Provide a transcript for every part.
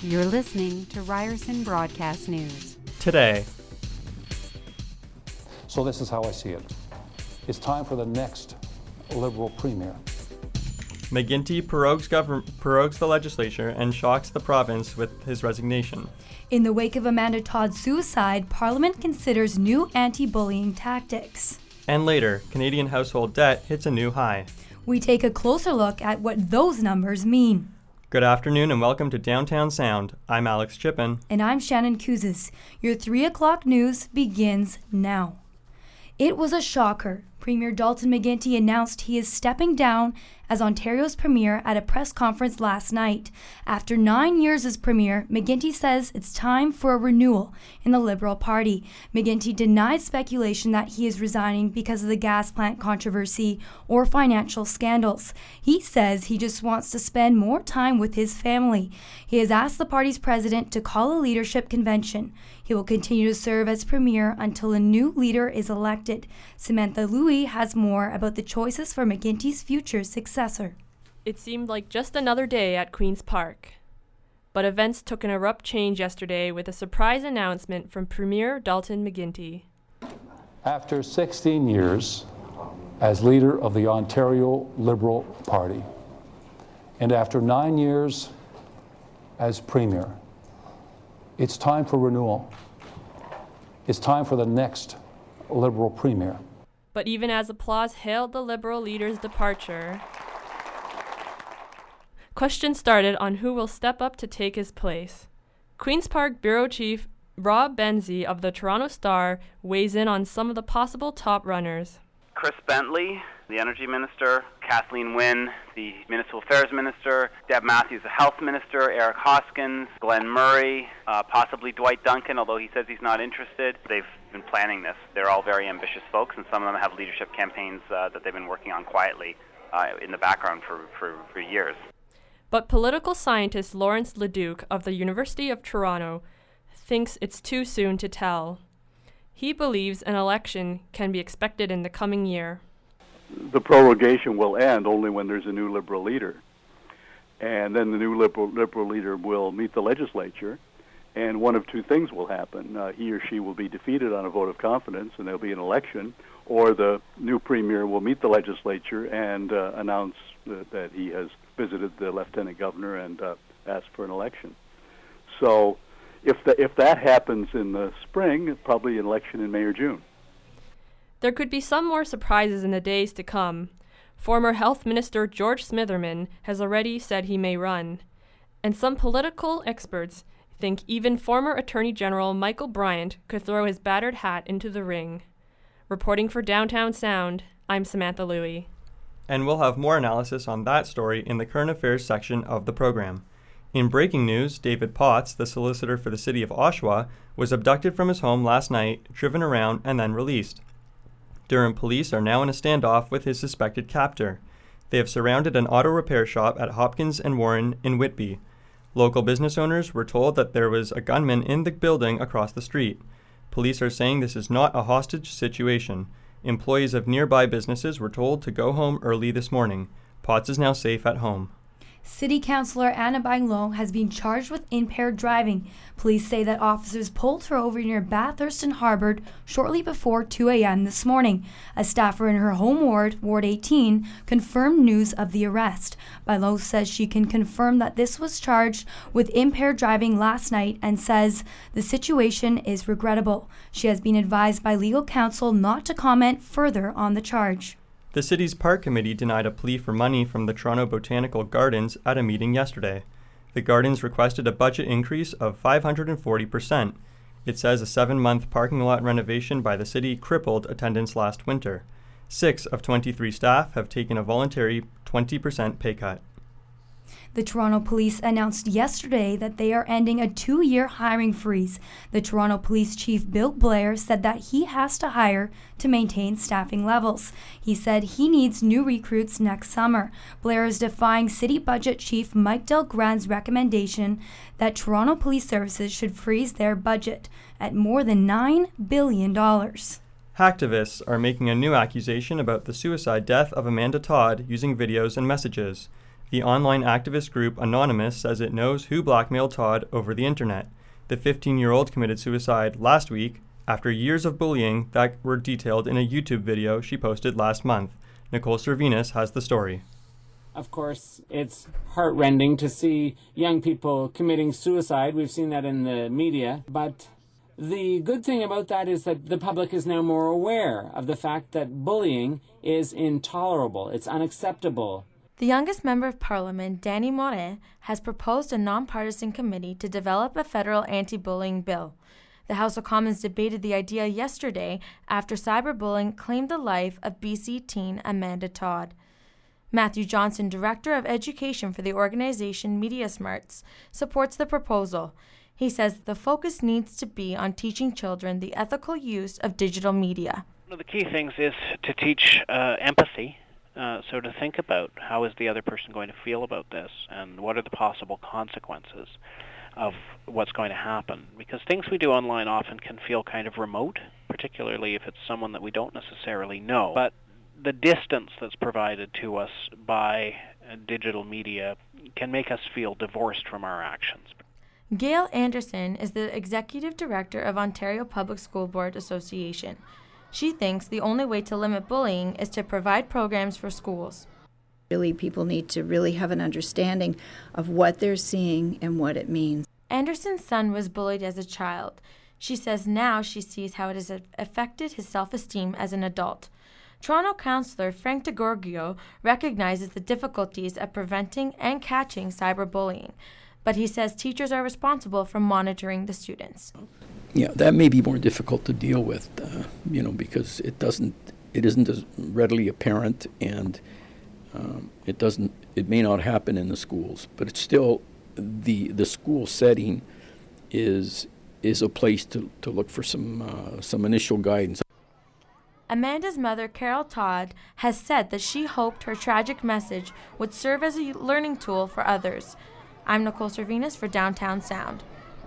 You're listening to Ryerson Broadcast News. Today. So this is how I see it. It's time for the next Liberal Premier. McGuinty prorogues the legislature and shocks the province with his resignation. In the wake of Amanda Todd's suicide, Parliament considers new anti-bullying tactics. And later, Canadian household debt hits a new high. We take a closer look at what those numbers mean. Good afternoon and welcome to Downtown Sound. I'm Alex Chippen. And I'm Shannon Kouzes. Your 3 o'clock news begins now. It was a shocker. Premier Dalton McGuinty announced he is stepping down as Ontario's Premier at a press conference last night. After 9 years as Premier, McGuinty says it's time for a renewal in the Liberal Party. McGuinty denied speculation that he is resigning because of the gas plant controversy or financial scandals. He says he just wants to spend more time with his family. He has asked the party's president to call a leadership convention. He will continue to serve as Premier until a new leader is elected. Samantha Louie has more about the choices for McGuinty's future successor. It seemed like just another day at Queen's Park. But events took an abrupt change yesterday with a surprise announcement from Premier Dalton McGuinty. After 16 years as leader of the Ontario Liberal Party, and after 9 years as Premier, it's time for renewal. It's time for the next Liberal Premier. But even as applause hailed the Liberal leader's departure, questions started on who will step up to take his place. Queen's Park Bureau Chief Rob Benzie of the Toronto Star weighs in on some of the possible top runners. Chris Bentley, the Energy Minister, Kathleen Wynne, the Municipal Affairs Minister, Deb Matthews, the Health Minister, Eric Hoskins, Glenn Murray, possibly Dwight Duncan, although he says he's not interested. They've been planning this. They're all very ambitious folks, and some of them have leadership campaigns that they've been working on quietly in the background for years. But political scientist Lawrence Leduc of the University of Toronto thinks it's too soon to tell. He believes an election can be expected in the coming year. The prorogation will end only when there's a new Liberal leader. And then the new Liberal leader will meet the legislature, and one of two things will happen. He or she will be defeated on a vote of confidence, and there'll be an election, or the new Premier will meet the legislature and announce that he has visited the Lieutenant Governor and asked for an election. So if that happens in the spring, probably an election in May or June. There could be some more surprises in the days to come. Former Health Minister George Smitherman has already said he may run. And some political experts think even former Attorney General Michael Bryant could throw his battered hat into the ring. Reporting for Downtown Sound, I'm Samantha Louie. And we'll have more analysis on that story in the current affairs section of the program. In breaking news, David Potts, the solicitor for the city of Oshawa, was abducted from his home last night, driven around, and then released. Durham police are now in a standoff with his suspected captor. They have surrounded an auto repair shop at Hopkins and Warren in Whitby. Local business owners were told that there was a gunman in the building across the street. Police are saying this is not a hostage situation. Employees of nearby businesses were told to go home early this morning. Potts is now safe at home. City Councillor Anna Banglong has been charged with impaired driving. Police say that officers pulled her over near Bathurst and Harbour shortly before 2 a.m. this morning. A staffer in her home ward, Ward 18, confirmed news of the arrest. Banglong says she can confirm that this was charged with impaired driving last night and says the situation is regrettable. She has been advised by legal counsel not to comment further on the charge. The city's park committee denied a plea for money from the Toronto Botanical Gardens at a meeting yesterday. The Gardens requested a budget increase of 540%. It says a 7-month parking lot renovation by the city crippled attendance last winter. 6 of 23 staff have taken a voluntary 20% pay cut. The Toronto Police announced yesterday that they are ending a 2-year hiring freeze. The Toronto Police Chief Bill Blair said that he has to hire to maintain staffing levels. He said he needs new recruits next summer. Blair is defying City Budget Chief Mike Delgrand's recommendation that Toronto Police Services should freeze their budget at more than $9 billion. Hacktivists are making a new accusation about the suicide death of Amanda Todd using videos and messages. The online activist group Anonymous says it knows who blackmailed Todd over the internet. The 15-year-old committed suicide last week after years of bullying that were detailed in a YouTube video she posted last month. Nicole Servinas has the story. Of course, it's heartrending to see young people committing suicide. We've seen that in the media. But the good thing about that is that the public is now more aware of the fact that bullying is intolerable. It's unacceptable. The youngest member of Parliament, Danny Morin, has proposed a nonpartisan committee to develop a federal anti-bullying bill. The House of Commons debated the idea yesterday after cyberbullying claimed the life of BC teen Amanda Todd. Matthew Johnson, Director of Education for the organization Media Smarts, supports the proposal. He says the focus needs to be on teaching children the ethical use of digital media. One of the key things is to teach empathy. So to think about how is the other person going to feel about this and what are the possible consequences of what's going to happen. Because things we do online often can feel kind of remote, particularly if it's someone that we don't necessarily know. But the distance that's provided to us by digital media can make us feel divorced from our actions. Gail Anderson is the Executive Director of Ontario Public School Board Association. She thinks the only way to limit bullying is to provide programs for schools. Really, people need to really have an understanding of what they're seeing and what it means. Anderson's son was bullied as a child. She says now she sees how it has affected his self-esteem as an adult. Toronto councillor Frank DeGorgio recognizes the difficulties of preventing and catching cyberbullying, but he says teachers are responsible for monitoring the students. Yeah, that may be more difficult to deal with, because it isn't as readily apparent, and it may not happen in the schools, but it's still the school setting is a place to look for some initial guidance. Amanda's mother, Carol Todd, has said that she hoped her tragic message would serve as a learning tool for others. I'm Nicole Servinas for Downtown Sound.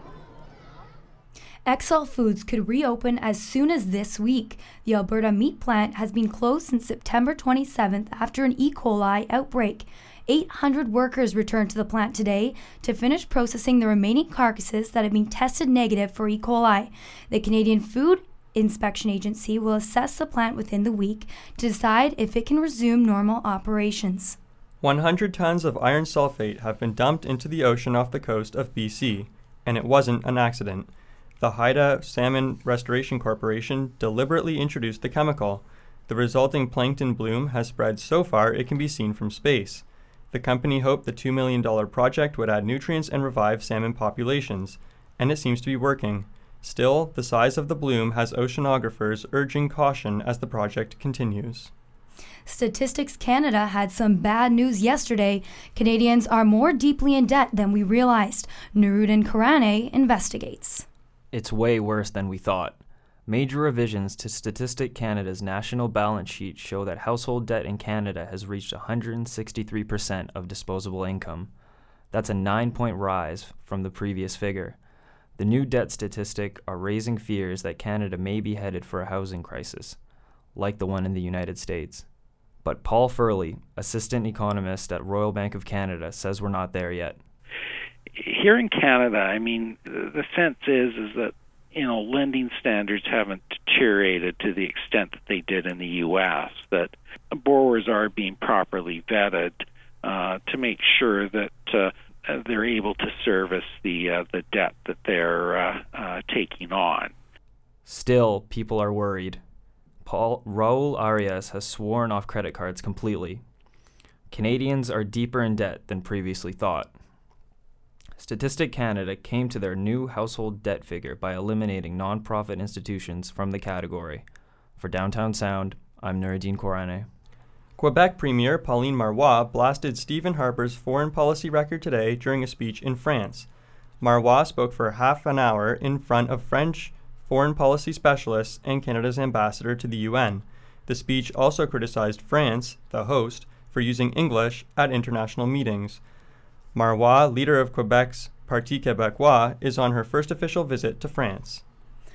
XL Foods could reopen as soon as this week. The Alberta meat plant has been closed since September 27th after an E. coli outbreak. 800 workers returned to the plant today to finish processing the remaining carcasses that have been tested negative for E. coli. The Canadian Food Inspection Agency will assess the plant within the week to decide if it can resume normal operations. 100 tons of iron sulfate have been dumped into the ocean off the coast of BC, and it wasn't an accident. The Haida Salmon Restoration Corporation deliberately introduced the chemical. The resulting plankton bloom has spread so far it can be seen from space. The company hoped the $2 million project would add nutrients and revive salmon populations, and it seems to be working. Still, the size of the bloom has oceanographers urging caution as the project continues. Statistics Canada had some bad news yesterday. Canadians are more deeply in debt than we realized. Nurudin Karane investigates. It's way worse than we thought. Major revisions to Statistics Canada's national balance sheet show that household debt in Canada has reached 163% of disposable income. That's a 9-point rise from the previous figure. The new debt statistics are raising fears that Canada may be headed for a housing crisis, like the one in the United States. But Paul Furley, assistant economist at Royal Bank of Canada, says we're not there yet. Here in Canada, the sense is that, lending standards haven't deteriorated to the extent that they did in the U.S., that borrowers are being properly vetted to make sure that they're able to service the debt that they're taking on. Still, people are worried. Raul Arias has sworn off credit cards completely. Canadians are deeper in debt than previously thought. Statistics Canada came to their new household debt figure by eliminating nonprofit institutions from the category. For Downtown Sound, I'm Noureddine Kourane. Quebec Premier Pauline Marois blasted Stephen Harper's foreign policy record today during a speech in France. Marois spoke for half an hour in front of French foreign policy specialists and Canada's ambassador to the UN. The speech also criticized France, the host, for using English at international meetings. Marois, leader of Quebec's Parti Québécois, is on her first official visit to France.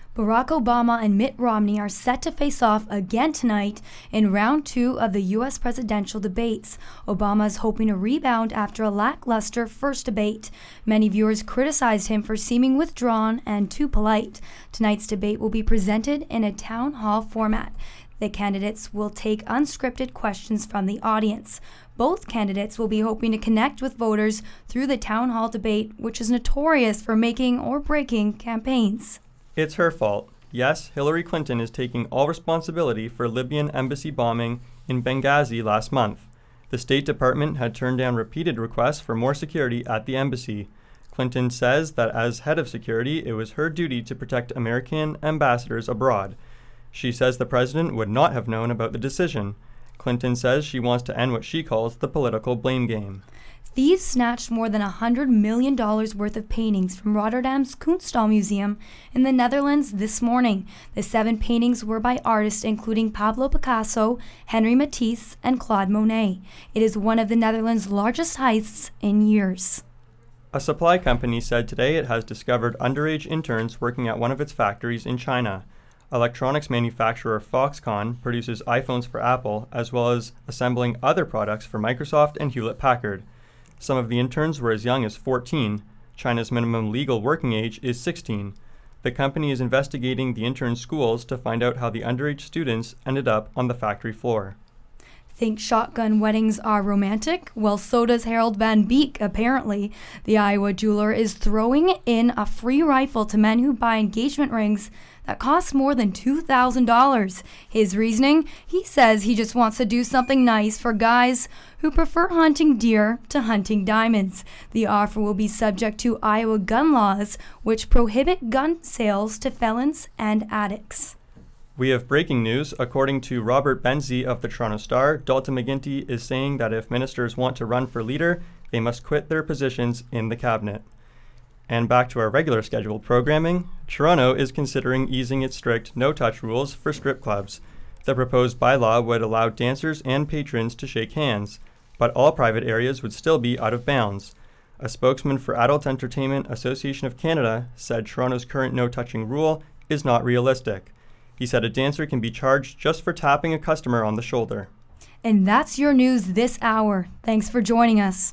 Barack Obama and Mitt Romney are set to face off again tonight in round 2 of the U.S. presidential debates. Obama is hoping to rebound after a lackluster first debate. Many viewers criticized him for seeming withdrawn and too polite. Tonight's debate will be presented in a town hall format. The candidates will take unscripted questions from the audience. Both candidates will be hoping to connect with voters through the town hall debate, which is notorious for making or breaking campaigns. It's her fault. Yes, Hillary Clinton is taking all responsibility for Libyan embassy bombing in Benghazi last month. The State Department had turned down repeated requests for more security at the embassy. Clinton says that as head of security, it was her duty to protect American ambassadors abroad. She says the president would not have known about the decision. Clinton says she wants to end what she calls the political blame game. Thieves snatched more than $100 million worth of paintings from Rotterdam's Kunsthal Museum in the Netherlands this morning. The 7 paintings were by artists including Pablo Picasso, Henri Matisse, and Claude Monet. It is one of the Netherlands' largest heists in years. A supply company said today it has discovered underage interns working at one of its factories in China. Electronics manufacturer Foxconn produces iPhones for Apple, as well as assembling other products for Microsoft and Hewlett-Packard. Some of the interns were as young as 14. China's minimum legal working age is 16. The company is investigating the intern schools to find out how the underage students ended up on the factory floor. Think shotgun weddings are romantic? Well, so does Harold Van Beek, apparently. The Iowa jeweler is throwing in a free rifle to men who buy engagement rings that cost more than $2,000. His reasoning? He says he just wants to do something nice for guys who prefer hunting deer to hunting diamonds. The offer will be subject to Iowa gun laws, which prohibit gun sales to felons and addicts. We have breaking news. According to Robert Benzie of the Toronto Star, Dalton McGuinty is saying that if ministers want to run for leader, they must quit their positions in the cabinet. And back to our regular scheduled programming, Toronto is considering easing its strict no-touch rules for strip clubs. The proposed bylaw would allow dancers and patrons to shake hands, but all private areas would still be out of bounds. A spokesman for Adult Entertainment Association of Canada said Toronto's current no-touching rule is not realistic. He said a dancer can be charged just for tapping a customer on the shoulder. And that's your news this hour. Thanks for joining us.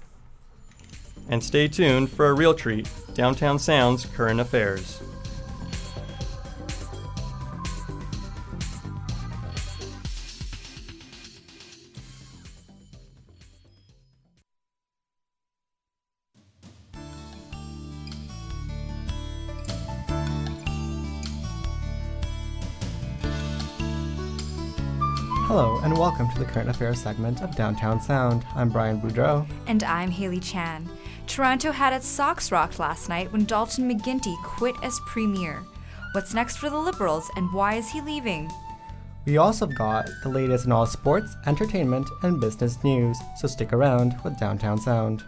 And stay tuned for a real treat, Downtown Sound's Current Affairs. Hello, and welcome to the Current Affairs segment of Downtown Sound. I'm Brian Boudreau. And I'm Haley Chan. Toronto had its socks rocked last night when Dalton McGuinty quit as premier. What's next for the Liberals, and why is he leaving? We also got the latest in all sports, entertainment, and business news, so stick around with Downtown Sound.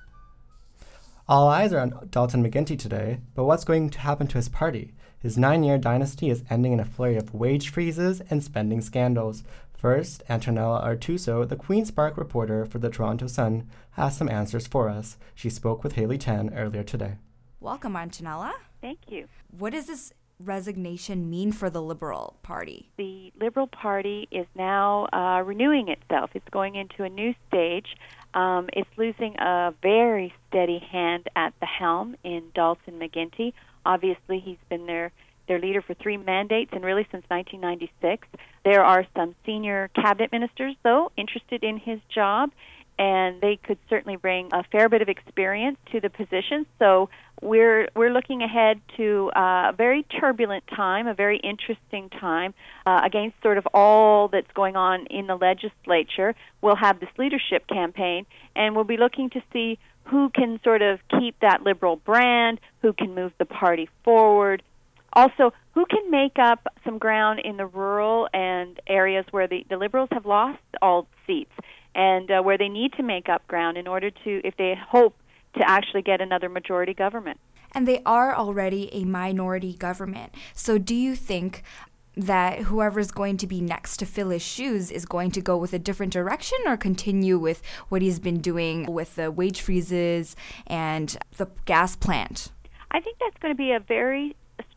All eyes are on Dalton McGuinty today, but what's going to happen to his party? His 9-year dynasty is ending in a flurry of wage freezes and spending scandals. First, Antonella Artuso, the Queen's Park reporter for the Toronto Sun, has some answers for us. She spoke with Haley Chan earlier today. Welcome, Antonella. Thank you. What does this resignation mean for the Liberal Party? The Liberal Party is now renewing itself. It's going into a new stage. It's losing a very steady hand at the helm in Dalton McGuinty. Obviously, he's been their leader for 3 mandates and really since 1996. There are some senior cabinet ministers, though, interested in his job, and they could certainly bring a fair bit of experience to the position. So we're looking ahead to a very turbulent time, a very interesting time against sort of all that's going on in the legislature. We'll have this leadership campaign, and we'll be looking to see who can sort of keep that Liberal brand, who can move the party forward. Also, who can make up some ground in the rural and areas where the Liberals have lost all seats and where they need to make up ground in order to, if they hope to actually get another majority government. And they are already a minority government. So do you think that whoever's going to be next to fill his shoes is going to go with a different direction or continue with what he's been doing with the wage freezes and the gas plant? I think that's going to be a very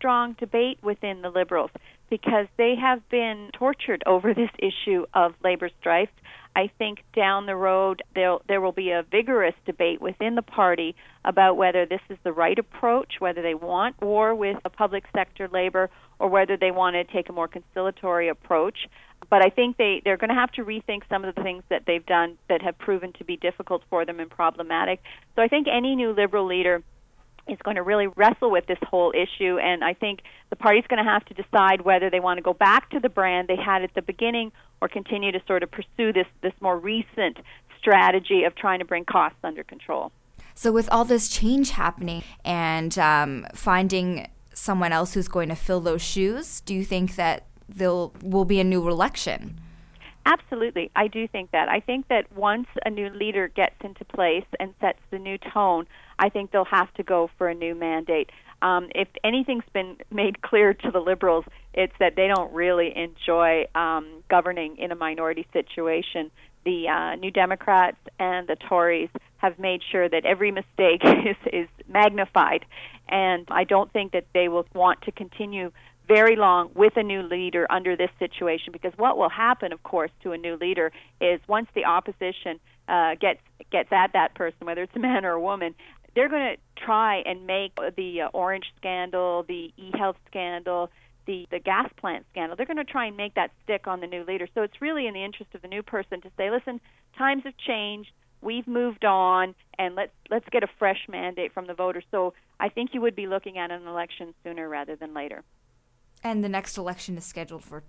strong debate within the Liberals because they have been tortured over this issue of labor strife. I think down the road there will be a vigorous debate within the party about whether this is the right approach, whether they want war with a public sector labor or whether they want to take a more conciliatory approach. But I think they're going to have to rethink some of the things that they've done that have proven to be difficult for them and problematic. So I think any new Liberal leader is going to really wrestle with this whole issue, and I think the party's going to have to decide whether they want to go back to the brand they had at the beginning or continue to sort of pursue this more recent strategy of trying to bring costs under control. So with all this change happening and finding someone else who's going to fill those shoes, do you think that there will be a new election? Absolutely. I do think that. I think that once a new leader gets into place and sets the new tone, I think they'll have to go for a new mandate. If anything's been made clear to the Liberals, it's that they don't really enjoy governing in a minority situation. The New Democrats and the Tories have made sure that every mistake is magnified, and I don't think that they will want to continue very long with a new leader under this situation, because what will happen, of course, to a new leader is once the opposition gets at that person, whether it's a man or a woman, they're going to try and make the orange scandal, the e-health scandal, the gas plant scandal, they're going to try and make that stick on the new leader. So it's really in the interest of the new person to say, listen, times have changed, we've moved on, and let's get a fresh mandate from the voters. So I think you would be looking at an election sooner rather than later. And the next election is scheduled for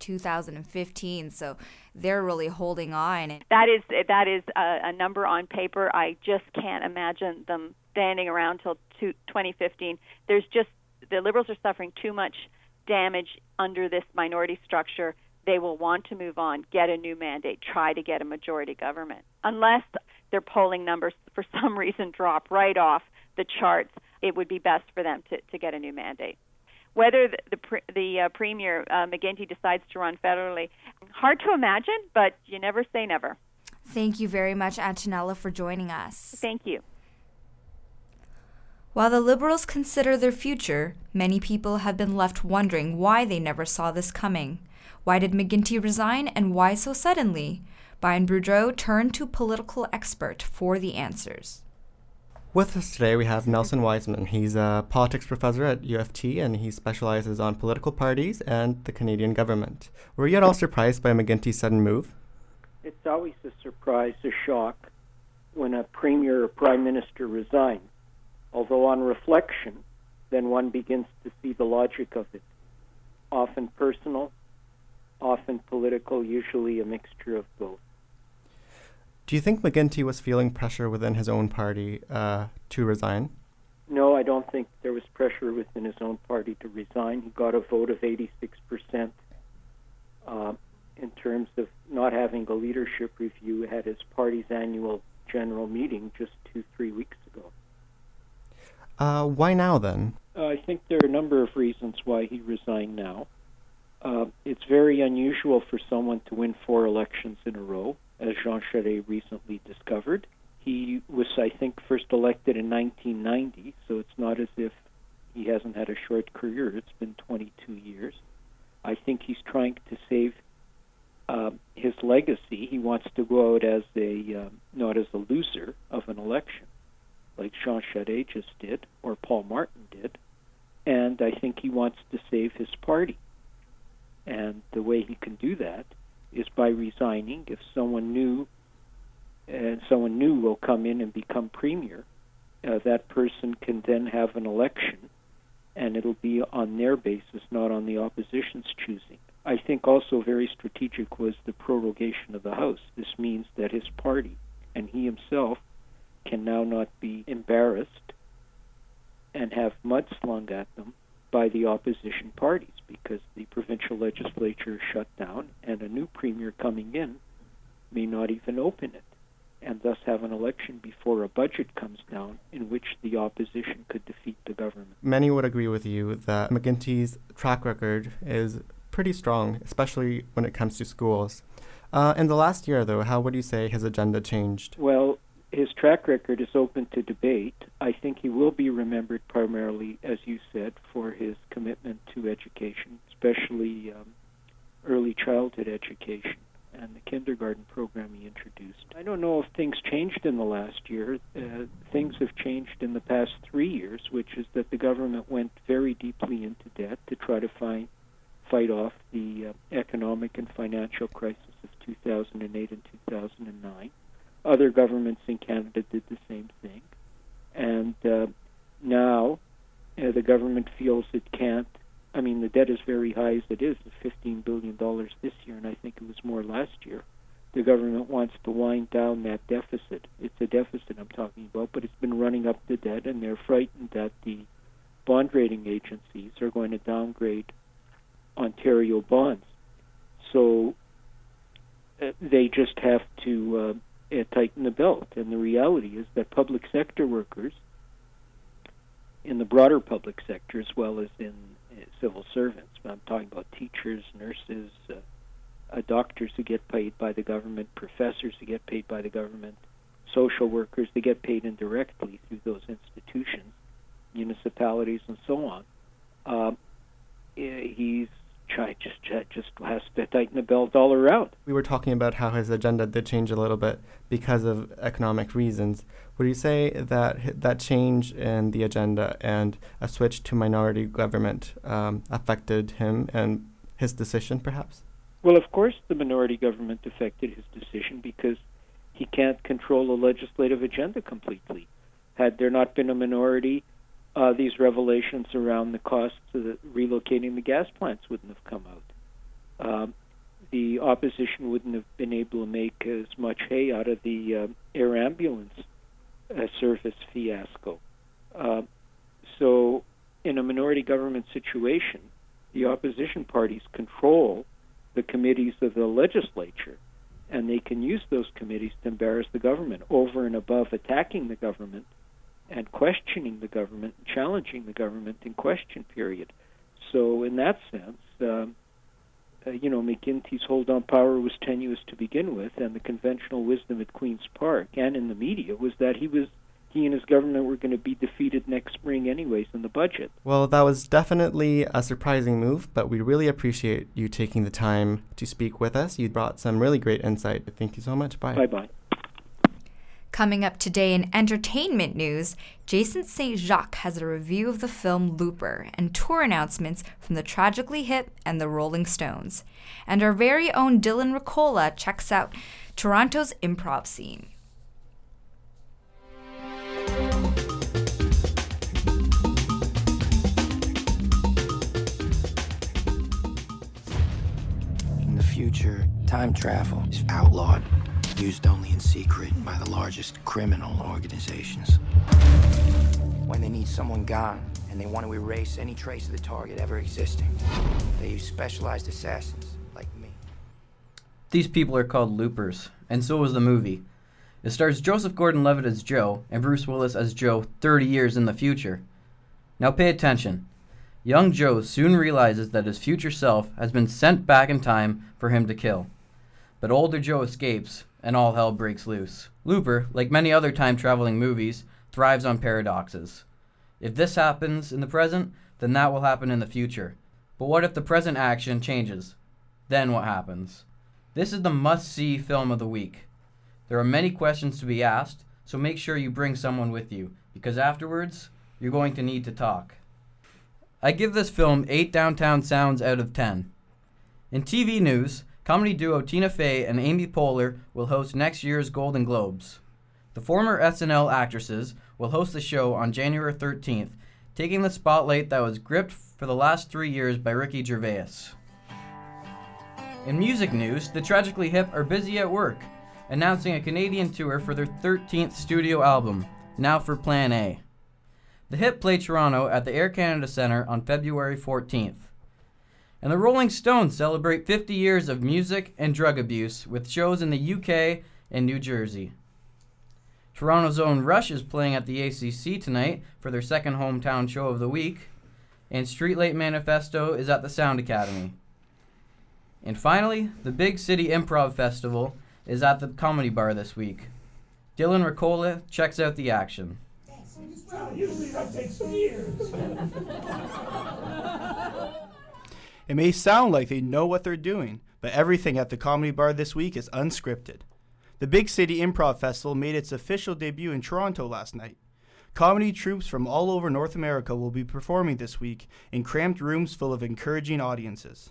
2015, so they're really holding on. That is a number on paper. I just can't imagine them standing around till 2015. The Liberals are suffering too much damage under this minority structure. They will want to move on, get a new mandate, try to get a majority government. Unless their polling numbers for some reason drop right off the charts, it would be best for them to get a new mandate. Whether the Premier, McGuinty, decides to run federally, hard to imagine, but you never say never. Thank you very much, Antonella, for joining us. Thank you. While the Liberals consider their future, many people have been left wondering why they never saw this coming. Why did McGuinty resign, and why so suddenly? Brian Boudreau turned to political expert for the answers. With us today, we have Nelson Wiseman. He's a politics professor at U of T, and he specializes on political parties and the Canadian government. Were you at all surprised by McGuinty's sudden move? It's always a surprise, a shock, when a premier or prime minister resigns. Although on reflection, then one begins to see the logic of it. Often personal, often political, usually a mixture of both. Do you think McGuinty was feeling pressure within his own party to resign? No, I don't think there was pressure within his own party to resign. He got a vote of 86% in terms of not having a leadership review at his party's annual general meeting just 2-3 weeks ago. Why now, then? I think there are a number of reasons why he resigned now. It's very unusual for someone to win 4 elections in a row, as Jean Charest recently discovered. He was, I think, first elected in 1990, so it's not as if he hasn't had a short career. It's been 22 years. I think he's trying to save his legacy. He wants to go out as not as a loser of an election, like Jean Charest just did, or Paul Martin did. And I think he wants to save his party. And the way he can do that is by resigning. If someone new will come in and become premier, that person can then have an election, and it'll be on their basis, not on the opposition's choosing. I think also very strategic was the prorogation of the House. This means that his party and he himself can now not be embarrassed and have mud slung at them by the opposition parties, because the provincial legislature is shut down and a new premier coming in may not even open it, and thus have an election before a budget comes down in which the opposition could defeat the government. Many would agree with you that McGuinty's track record is pretty strong, especially when it comes to schools. In the last year, though, how would you say his agenda changed? Well, his track record is open to debate. I think he will be remembered primarily, as you said, for his commitment to education, especially early childhood education and the kindergarten program he introduced. I don't know if things changed in the last year. Things have changed in the past 3 years, which is that the government went very deeply into debt to try to fight off the economic and financial crisis of 2008 and 2009. Other governments in Canada did the same thing. And now the government feels it can't. I mean, the debt is very high as it is, $15 billion this year, and I think it was more last year. The government wants to wind down that deficit. It's a deficit I'm talking about, but it's been running up the debt, and they're frightened that the bond rating agencies are going to downgrade Ontario bonds. So they just have to tighten the belt. And the reality is that public sector workers, in the broader public sector as well as in civil servants, I'm talking about teachers, nurses, doctors who get paid by the government, professors who get paid by the government, social workers that get paid indirectly through those institutions, municipalities, and so on. He's just has to tighten the belt all around. We were talking about how his agenda did change a little bit because of economic reasons. Would you say that that change in the agenda and a switch to minority government affected him and his decision, perhaps? Well, of course the minority government affected his decision because he can't control the legislative agenda completely. Had there not been a minority, these revelations around the costs of relocating the gas plants wouldn't have come out. The opposition wouldn't have been able to make as much hay out of the air ambulance service fiasco. So in a minority government situation, the opposition parties control the committees of the legislature, and they can use those committees to embarrass the government over and above attacking the government and questioning the government, challenging the government in question period. So in that sense, McGuinty's hold on power was tenuous to begin with, and the conventional wisdom at Queen's Park and in the media was that he and his government were going to be defeated next spring anyways in the budget. Well, that was definitely a surprising move, but we really appreciate you taking the time to speak with us. You brought some really great insight. Thank you so much. Bye. Bye-bye. Coming up today in entertainment news, Jason St. Jacques has a review of the film Looper and tour announcements from the Tragically Hip and the Rolling Stones. And our very own Dylan Ricola checks out Toronto's improv scene. In the future, time travel is outlawed. Used only in secret by the largest criminal organizations. When they need someone gone and they want to erase any trace of the target ever existing, they use specialized assassins like me. These people are called loopers, and so is the movie. It stars Joseph Gordon-Levitt as Joe and Bruce Willis as Joe 30 years in the future. Now pay attention. Young Joe soon realizes that his future self has been sent back in time for him to kill. But older Joe escapes, and all hell breaks loose. Looper, like many other time-traveling movies, thrives on paradoxes. If this happens in the present, then that will happen in the future. But what if the present action changes? Then what happens? This is the must-see film of the week. There are many questions to be asked, so make sure you bring someone with you, because afterwards, you're going to need to talk. I give this film 8 downtown sounds out of 10. In TV news, comedy duo Tina Fey and Amy Poehler will host next year's Golden Globes. The former SNL actresses will host the show on January 13th, taking the spotlight that was gripped for the last 3 years by Ricky Gervais. In music news, the Tragically Hip are busy at work, announcing a Canadian tour for their 13th studio album, Now for Plan A. The Hip play Toronto at the Air Canada Centre on February 14th. And the Rolling Stones celebrate 50 years of music and drug abuse with shows in the UK and New Jersey. Toronto's own Rush is playing at the ACC tonight for their second hometown show of the week, and Street Light Manifesto is at the Sound Academy. And finally, the Big City Improv Festival is at the Comedy Bar this week. Dylan Ricola checks out the action. Usually that takes years. It may sound like they know what they're doing, but everything at the Comedy Bar this week is unscripted. The Big City Improv Festival made its official debut in Toronto last night. Comedy troupes from all over North America will be performing this week in cramped rooms full of encouraging audiences.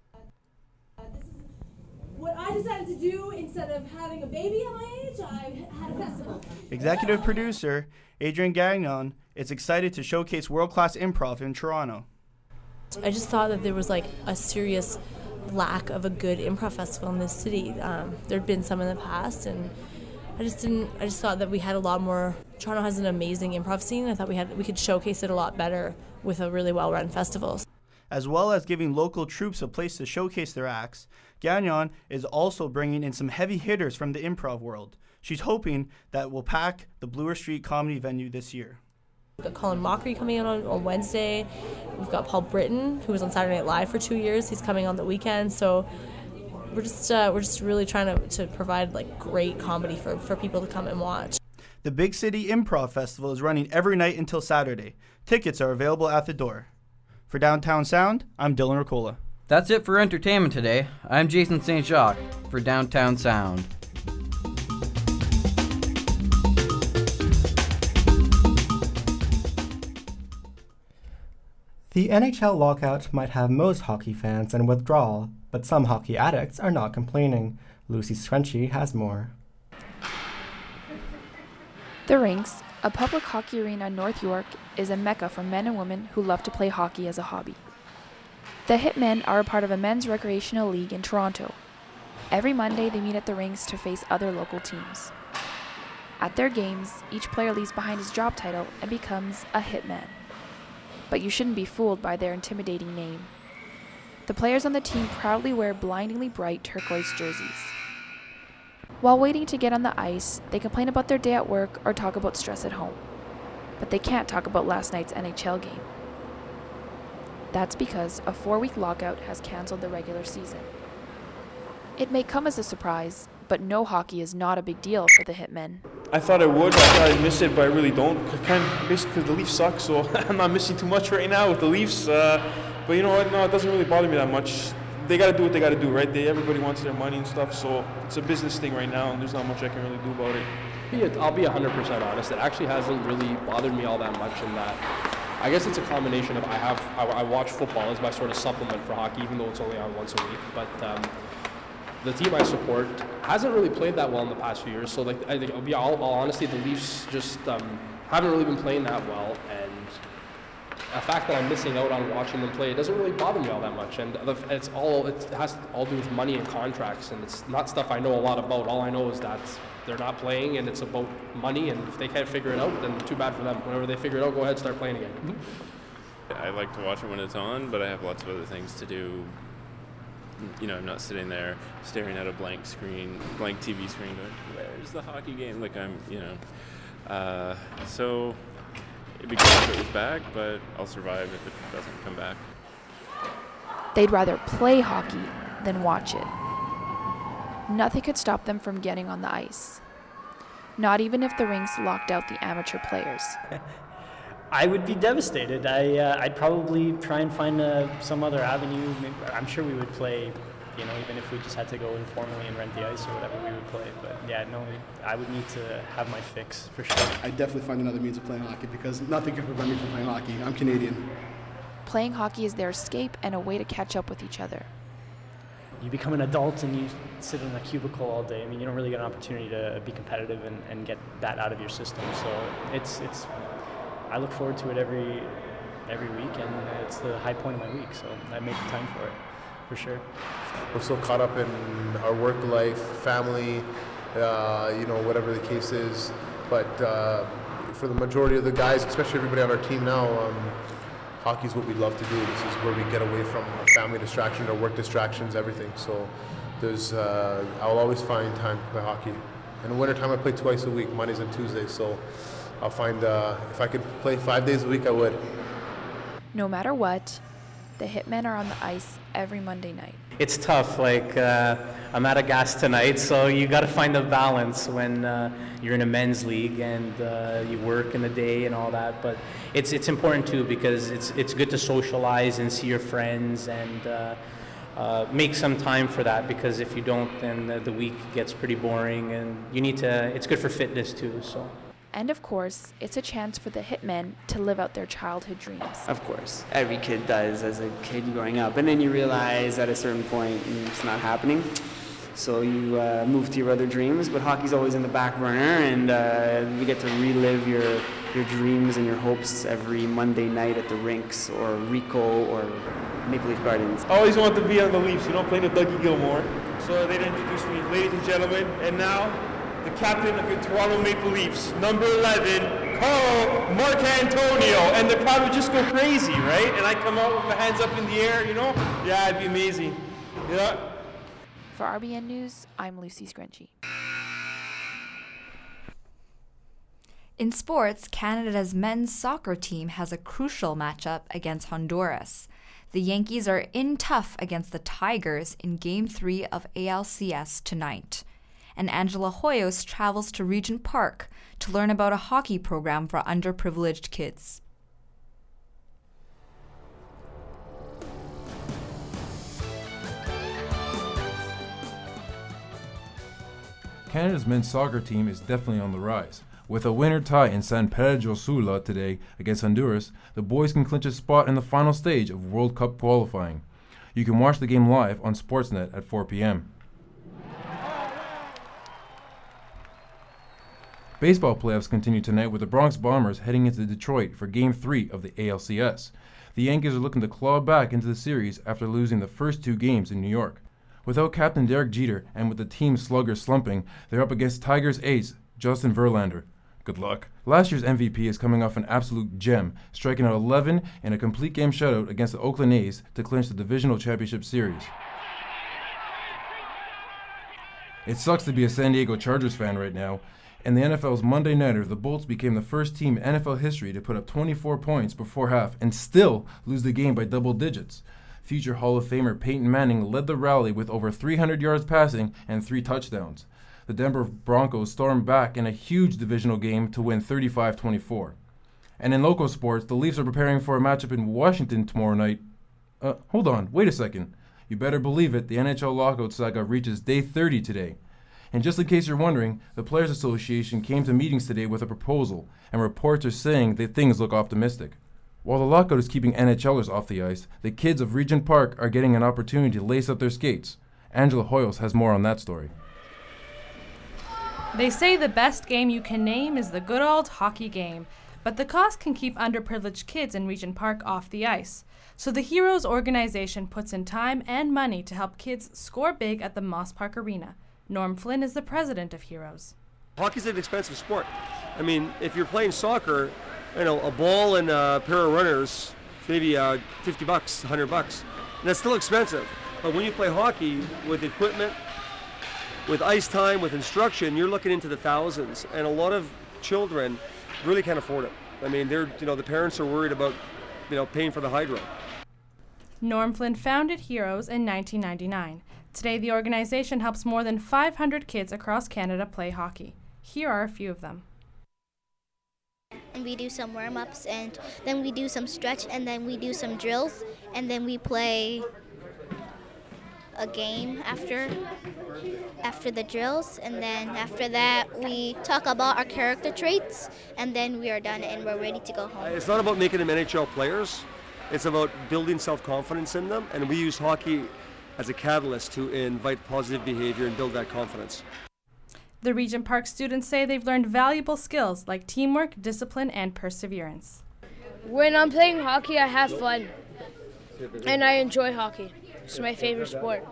What I decided to do instead of having a baby at my age, I had a festival. Executive producer Adrian Gagnon is excited to showcase world-class improv in Toronto. I just thought that there was like a serious lack of a good improv festival in this city. There'd been some in the past, and I just thought that we had a lot more. Toronto has an amazing improv scene. I thought we could showcase it a lot better with a really well-run festival. As well as giving local troupes a place to showcase their acts, Gagnon is also bringing in some heavy hitters from the improv world. She's hoping that will pack the Bloor Street comedy venue this year. We've got Colin Mockery coming in on Wednesday. We've got Paul Britton, who was on Saturday Night Live for 2 years. He's coming on the weekend. So we're just really trying to provide like great comedy for people to come and watch. The Big City Improv Festival is running every night until Saturday. Tickets are available at the door. For Downtown Sound, I'm Dylan Ricola. That's it for entertainment today. I'm Jason St. Jacques for Downtown Sound. The NHL lockout might have most hockey fans in withdrawal, but some hockey addicts are not complaining. Lucy Scrunchy has more. The Rinks, a public hockey arena in North York, is a mecca for men and women who love to play hockey as a hobby. The Hitmen are a part of a men's recreational league in Toronto. Every Monday they meet at the Rinks to face other local teams. At their games, each player leaves behind his job title and becomes a Hitman. But you shouldn't be fooled by their intimidating name. The players on the team proudly wear blindingly bright turquoise jerseys. While waiting to get on the ice, they complain about their day at work or talk about stress at home. But they can't talk about last night's NHL game. That's because a 4-week lockout has canceled the regular season. It may come as a surprise, but no hockey is not a big deal for the Hitmen. I thought I would. I thought I'd miss it, but I really don't. Basically, the Leafs suck, so I'm not missing too much right now with the Leafs. But you know what? No, it doesn't really bother me that much. They got to do what they got to do, right? Everybody wants their money and stuff, so it's a business thing right now, and there's not much I can really do about it. I'll be 100% honest. It actually hasn't really bothered me all that much in that. I guess it's a combination of I watch football as my sort of supplement for hockey, even though it's only on once a week. But the team I support hasn't really played that well in the past few years. So I think, all honesty, the Leafs just haven't really been playing that well, and the fact that I'm missing out on watching them play, it doesn't really bother me all that much. And it has to all do with money and contracts, and it's not stuff I know a lot about. All I know is that they're not playing, and it's about money, and if they can't figure it out, then too bad for them. Whenever they figure it out, go ahead, start playing again. I like to watch it when it's on, but I have lots of other things to do. You know, I'm not sitting there staring at a blank TV screen going, where's the hockey game? So it'd be great if it was back, but I'll survive if it doesn't come back. They'd rather play hockey than watch it. Nothing could stop them from getting on the ice. Not even if the Rinks locked out the amateur players. I would be devastated. I'd probably try and find some other avenue. I'm sure we would play, even if we just had to go informally and rent the ice or whatever, we would play. But yeah, no, I would need to have my fix for sure. I'd definitely find another means of playing hockey because nothing can prevent me from playing hockey. I'm Canadian. Playing hockey is their escape and a way to catch up with each other. You become an adult and you sit in a cubicle all day. I mean, you don't really get an opportunity to be competitive and get that out of your system. So it's. I look forward to it every week, and it's the high point of my week. So I make the time for it, for sure. We're so caught up in our work life, family, whatever the case is. But for the majority of the guys, especially everybody on our team now, hockey is what we love to do. This is where we get away from our family distractions, our work distractions, everything. So I'll always find time to play hockey. In the wintertime, I play twice a week, Mondays and Tuesdays. So I'll find, if I could play 5 days a week, I would. No matter what, the The Hitmen are on the ice every Monday night. It's tough. I'm out of gas tonight, so you got to find the balance when you're in a men's league and you work in the day and all that. But it's important too, because it's good to socialize and see your friends and make some time for that, because if you don't, then the week gets pretty boring, and you need to. It's good for fitness too. So. And of course, it's a chance for the Hitmen to live out their childhood dreams. Of course, every kid does as a kid growing up, and then you realize at a certain point it's not happening, so you move to your other dreams, but hockey's always in the back burner, and you get to relive your dreams and your hopes every Monday night at the rinks or Rico or Maple Leaf Gardens. I always wanted to be on the Leafs, playing with Dougie Gilmour. So they'd introduce me, ladies and gentlemen, and now the captain of the Toronto Maple Leafs, number 11, Carl Marcantonio. And the crowd would just go crazy, right? And I come out with my hands up in the air, Yeah, it'd be amazing. Yeah. For RBN News, I'm Lucy Scrunchy. In sports, Canada's men's soccer team has a crucial matchup against Honduras. The Yankees are in tough against the Tigers in Game 3 of ALCS tonight. And Angela Hoyos travels to Regent Park to learn about a hockey program for underprivileged kids. Canada's men's soccer team is definitely on the rise. With a winner tie in San Pedro Sula today against Honduras, the boys can clinch a spot in the final stage of World Cup qualifying. You can watch the game live on Sportsnet at 4 p.m. Baseball playoffs continue tonight with the Bronx Bombers heading into Detroit for Game 3 of the ALCS. The Yankees are looking to claw back into the series after losing the first 2 games in New York. Without captain Derek Jeter and with the team slugger slumping, they're up against Tigers ace Justin Verlander. Good luck. Last year's MVP is coming off an absolute gem, striking out 11 in a complete game shutout against the Oakland A's to clinch the Divisional Championship Series. It sucks to be a San Diego Chargers fan right now. In the NFL's Monday Nighter, the Bolts became the first team in NFL history to put up 24 points before half and still lose the game by double digits. Future Hall of Famer Peyton Manning led the rally with over 300 yards passing and 3 touchdowns. The Denver Broncos stormed back in a huge divisional game to win 35-24. And in local sports, the Leafs are preparing for a matchup in Washington tomorrow night. Hold on, wait a second. You better believe it, the NHL lockout saga reaches day 30 today. And just in case you're wondering, the Players Association came to meetings today with a proposal, and reports are saying that things look optimistic. While the lockout is keeping NHLers off the ice, the kids of Regent Park are getting an opportunity to lace up their skates. Angela Hoyos has more on that story. They say the best game you can name is the good old hockey game, but the cost can keep underprivileged kids in Regent Park off the ice. So the Heroes organization puts in time and money to help kids score big at the Moss Park Arena. Norm Flynn is the president of Heroes. Hockey's an expensive sport. I mean, if you're playing soccer, a ball and a pair of runners, maybe $50, $100, and that's still expensive. But when you play hockey with equipment, with ice time, with instruction, you're looking into the thousands, and a lot of children really can't afford it. I mean, the parents are worried about, paying for the hydro. Norm Flynn founded Heroes in 1999. Today, the organization helps more than 500 kids across Canada play hockey. Here are a few of them. And we do some warm-ups, and then we do some stretch, and then we do some drills, and then we play a game after the drills, and then after that we talk about our character traits, and then we are done and we're ready to go home. It's not about making them NHL players. It's about building self-confidence in them, and we use hockey as a catalyst to invite positive behavior and build that confidence. The Regent Park students say they've learned valuable skills like teamwork, discipline, and perseverance. When I'm playing hockey, I have fun, and I enjoy hockey. It's my favorite sport.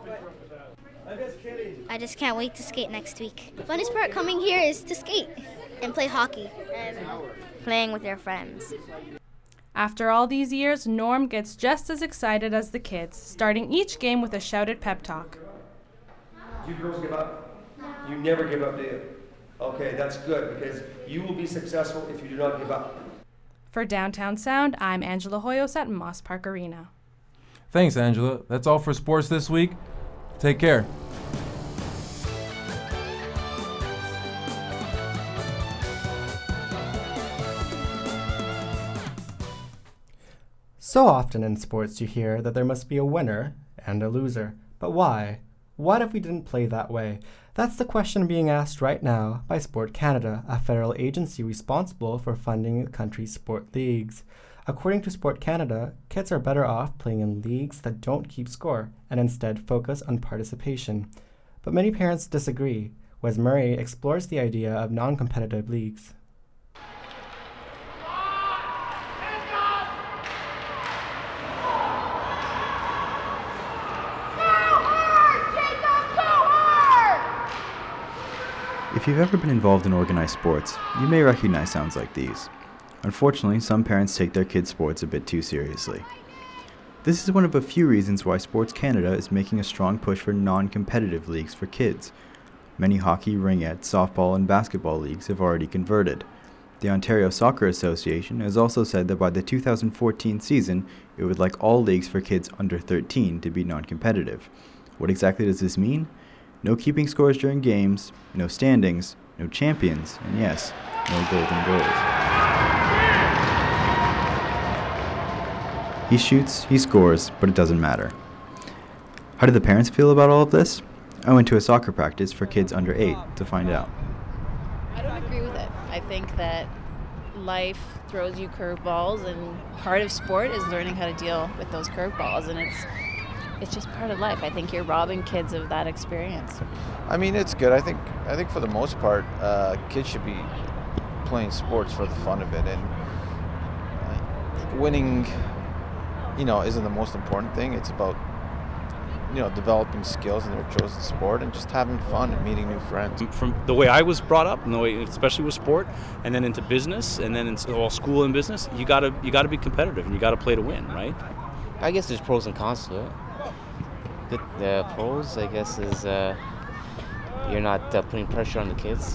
I just can't wait to skate next week. The funnest part coming here is to skate and play hockey and playing with your friends. After all these years, Norm gets just as excited as the kids, starting each game with a shouted pep talk. You girls give up? You never give up, do you? Okay, that's good, because you will be successful if you do not give up. For Downtown Sound, I'm Angela Hoyos at Moss Park Arena. Thanks, Angela. That's all for sports this week. Take care. So often in sports you hear that there must be a winner and a loser. But why? What if we didn't play that way? That's the question being asked right now by Sport Canada, a federal agency responsible for funding the country's sport leagues. According to Sport Canada, kids are better off playing in leagues that don't keep score and instead focus on participation. But many parents disagree. Wes Murray explores the idea of non-competitive leagues. If you've ever been involved in organized sports, you may recognize sounds like these. Unfortunately, some parents take their kids' sports a bit too seriously. This is one of a few reasons why Sports Canada is making a strong push for non-competitive leagues for kids. Many hockey, ringette, softball, and basketball leagues have already converted. The Ontario Soccer Association has also said that by the 2014 season, it would like all leagues for kids under 13 to be non-competitive. What exactly does this mean? No keeping scores during games, no standings, no champions, and yes, no golden goals. He shoots, he scores, but it doesn't matter. How do the parents feel about all of this? I went to a soccer practice for kids under 8 to find out. I don't agree with it. I think that life throws you curveballs, and part of sport is learning how to deal with those curveballs, and it's just part of life. I think you're robbing kids of that experience. I mean, it's good. I think for the most part, kids should be playing sports for the fun of it, and winning, isn't the most important thing. It's about, developing skills in their chosen sport and just having fun and meeting new friends. From the way I was brought up, and the way, especially with sport, and then into business, and then into school and business, you gotta be competitive, and you gotta play to win, right? I guess there's pros and cons to it. The pros, I guess, is you're not putting pressure on the kids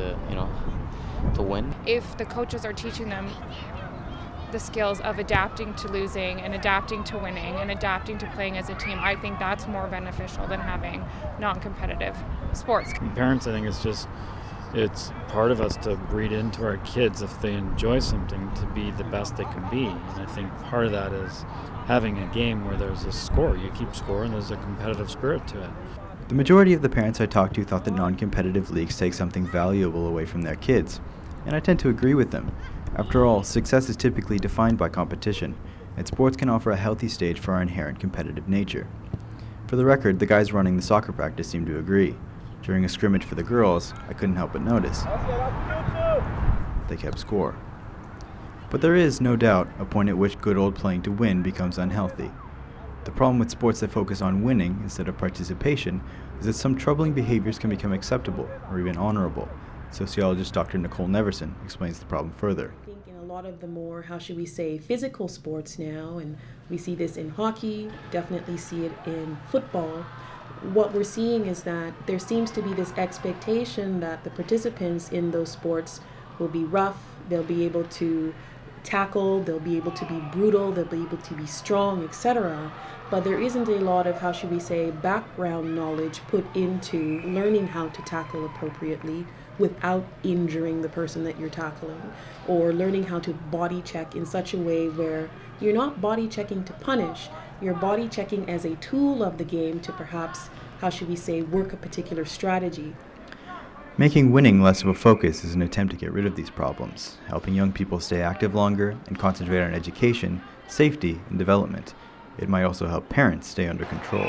to win. If the coaches are teaching them the skills of adapting to losing and adapting to winning and adapting to playing as a team, I think that's more beneficial than having non-competitive sports. Parents, I think it's part of us to breed into our kids, if they enjoy something, to be the best they can be. And I think part of that is having a game where there's a score. You keep score and there's a competitive spirit to it. The majority of the parents I talked to thought that non-competitive leagues take something valuable away from their kids, and I tend to agree with them. After all, success is typically defined by competition, and sports can offer a healthy stage for our inherent competitive nature. For the record, the guys running the soccer practice seemed to agree. During a scrimmage for the girls, I couldn't help but notice. They kept score. But there is, no doubt, a point at which good old playing to win becomes unhealthy. The problem with sports that focus on winning instead of participation is that some troubling behaviors can become acceptable or even honorable. Sociologist Dr. Nicole Neverson explains the problem further. I think in a lot of the more, physical sports now, and we see this in hockey, definitely see it in football, what we're seeing is that there seems to be this expectation that the participants in those sports will be rough, they'll be able to tackle, they'll be able to be brutal, they'll be able to be strong, etc. But there isn't a lot of, background knowledge put into learning how to tackle appropriately without injuring the person that you're tackling, or learning how to body check in such a way where you're not body checking to punish, you're body checking as a tool of the game to perhaps, work a particular strategy. Making winning less of a focus is an attempt to get rid of these problems, helping young people stay active longer and concentrate on education, safety, and development. It might also help parents stay under control.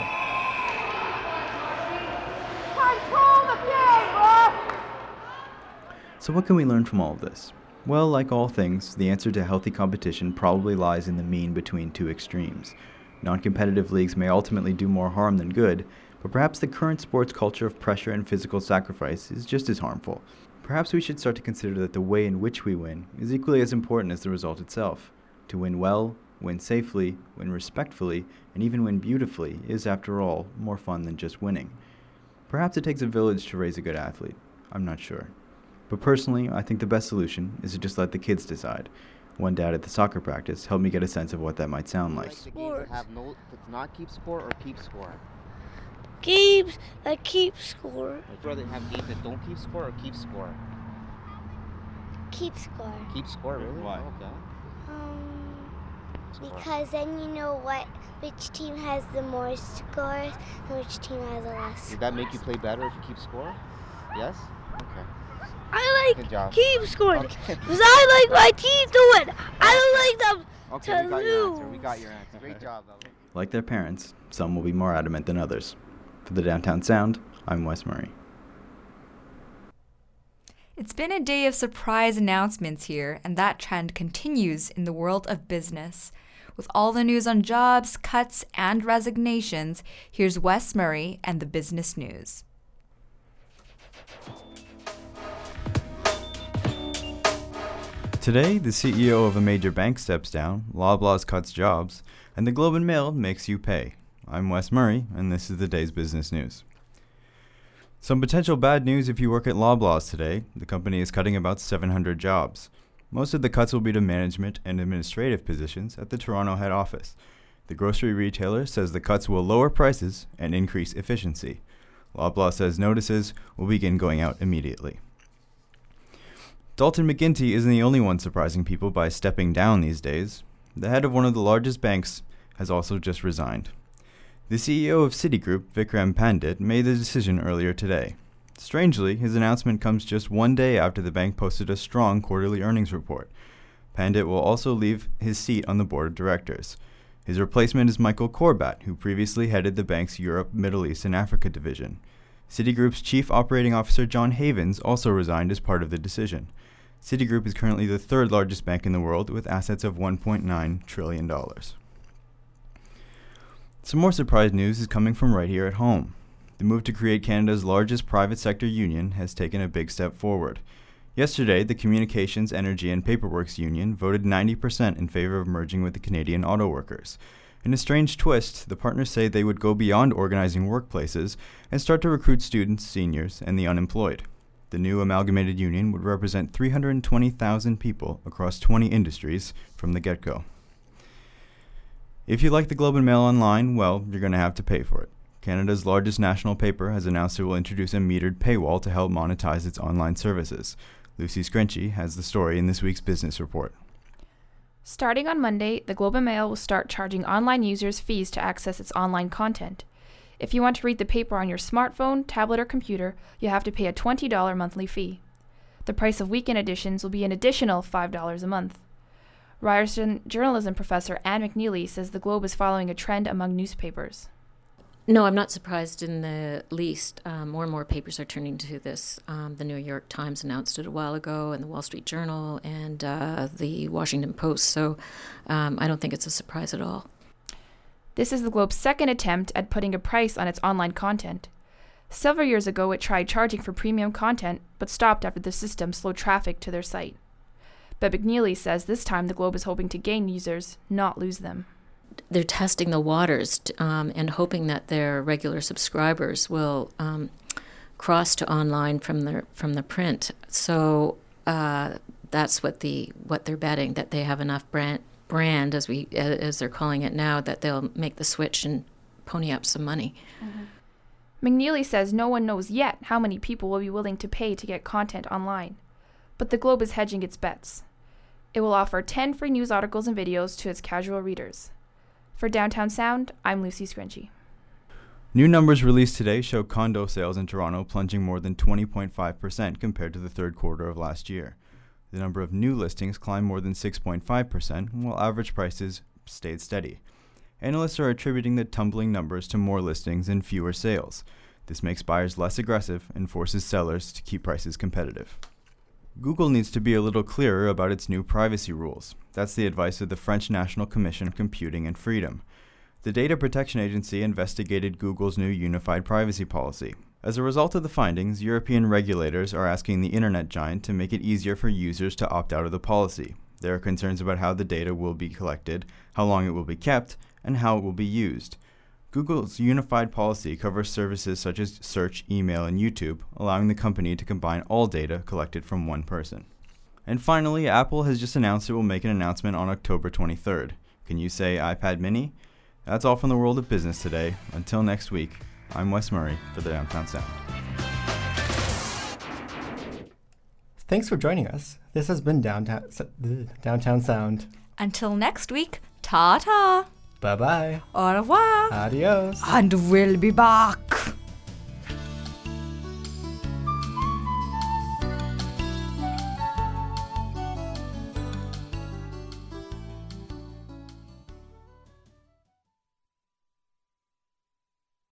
So what can we learn from all of this? Well, like all things, the answer to healthy competition probably lies in the mean between two extremes. Non-competitive leagues may ultimately do more harm than good, but perhaps the current sports culture of pressure and physical sacrifice is just as harmful. Perhaps we should start to consider that the way in which we win is equally as important as the result itself. To win well, win safely, win respectfully, and even win beautifully is, after all, more fun than just winning. Perhaps it takes a village to raise a good athlete. I'm not sure. But personally, I think the best solution is to just let the kids decide. One dad at the soccer practice helped me get a sense of what that might sound like. The game that have no, that's not keep score or keep score? Games that keep score. Would you rather have games that don't keep score or keep score? Keep score. Keep score, really? Why? Okay. Because then you know which team has the more scores and which team has the less. Would that make you play better if you keep score? Yes? Okay. I Good like job. keep scoring Okay. because I like my team to win. I don't like them Okay, to we got lose. your answer. We got your answer. Great job, Ella. Like their parents, some will be more adamant than others. For the Downtown Sound, I'm Wes Murray. It's been a day of surprise announcements here, and that trend continues in the world of business. With all the news on jobs, cuts, and resignations, here's Wes Murray and the business news. Today, the CEO of a major bank steps down, Loblaws cuts jobs, and the Globe and Mail makes you pay. I'm Wes Murray, and this is the day's business news. Some potential bad news if you work at Loblaws today. The company is cutting about 700 jobs. Most of the cuts will be to management and administrative positions at the Toronto head office. The grocery retailer says the cuts will lower prices and increase efficiency. Loblaw says notices will begin going out immediately. Dalton McGuinty isn't the only one surprising people by stepping down these days. The head of one of the largest banks has also just resigned. The CEO of Citigroup, Vikram Pandit, made the decision earlier today. Strangely, his announcement comes just one day after the bank posted a strong quarterly earnings report. Pandit will also leave his seat on the board of directors. His replacement is Michael Corbat, who previously headed the bank's Europe, Middle East, and Africa division. Citigroup's chief operating officer John Havens also resigned as part of the decision. Citigroup is currently the third largest bank in the world with assets of $1.9 trillion. Some more surprise news is coming from right here at home. The move to create Canada's largest private sector union has taken a big step forward. Yesterday, the Communications, Energy and Paperworks Union voted 90% in favor of merging with the Canadian Auto Workers. In a strange twist, the partners say they would go beyond organizing workplaces and start to recruit students, seniors, and the unemployed. The new amalgamated union would represent 320,000 people across 20 industries from the get-go. If you like the Globe and Mail online, well, you're going to have to pay for it. Canada's largest national paper has announced it will introduce a metered paywall to help monetize its online services. Lucy Screnchy has the story in this week's business report. Starting on Monday, the Globe and Mail will start charging online users fees to access its online content. If you want to read the paper on your smartphone, tablet, or computer, you have to pay a $20 monthly fee. The price of weekend editions will be an additional $5 a month. Ryerson journalism professor Anne McNeely says the Globe is following a trend among newspapers. No, I'm not surprised in the least. More and more papers are turning to this. The New York Times announced it a while ago, and the Wall Street Journal, and the Washington Post. So I don't think it's a surprise at all. This is the Globe's second attempt at putting a price on its online content. Several years ago, it tried charging for premium content, but stopped after the system slowed traffic to their site. But McNeely says this time the Globe is hoping to gain users, not lose them. They're testing the waters and hoping that their regular subscribers will cross to online from the print. So that's what they're betting, that they have enough brand as they're calling it now, that they'll make the switch and pony up some money. Mm-hmm. McNeely says no one knows yet how many people will be willing to pay to get content online, but the Globe is hedging its bets. It will offer 10 free news articles and videos to its casual readers. For Downtown Sound, I'm Lucy Screnchy. New numbers released today show condo sales in Toronto plunging more than 20.5% compared to the third quarter of last year. The number of new listings climbed more than 6.5%, while average prices stayed steady. Analysts are attributing the tumbling numbers to more listings and fewer sales. This makes buyers less aggressive and forces sellers to keep prices competitive. Google needs to be a little clearer about its new privacy rules. That's the advice of the French National Commission on Computing and Freedom. The Data Protection Agency investigated Google's new unified privacy policy. As a result of the findings, European regulators are asking the internet giant to make it easier for users to opt out of the policy. There are concerns about how the data will be collected, how long it will be kept, and how it will be used. Google's unified policy covers services such as search, email, and YouTube, allowing the company to combine all data collected from one person. And finally, Apple has just announced it will make an announcement on October 23rd. Can you say iPad mini? That's all from the world of business today. Until next week, I'm Wes Murray for the Downtown Sound. Thanks for joining us. This has been Downtown Sound. Until next week, ta-ta. Bye-bye. Au revoir. Adios. And we'll be back.